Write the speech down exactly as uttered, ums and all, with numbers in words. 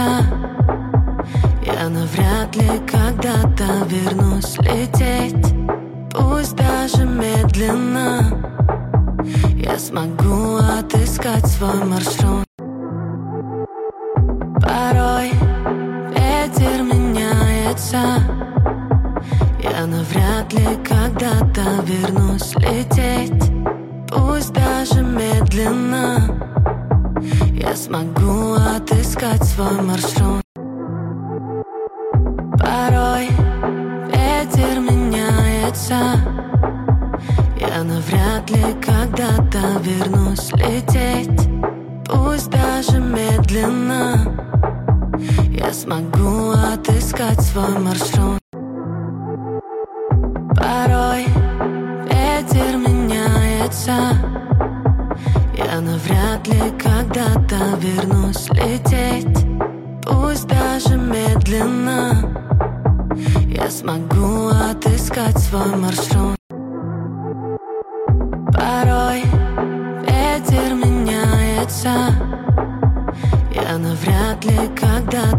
меняется. Я навряд ли когда-то вернусь лететь, пусть даже медленно. Я смогу отыскать свой маршрут. Порой ветер меняется. Я навряд ли когда-то вернусь лететь, пусть даже медленно. Я смогу отыскать свой маршрут. Порой ветер меняется. Я навряд ли когда-то вернусь лететь, пусть даже медленно. Я смогу отыскать свой маршрут. Порой ветер меняется. Я навряд ли когда-то вернусь лететь, пусть даже медленно. Я смогу отыскать свой маршрут. Порой ветер меняется. Я навряд ли когда-то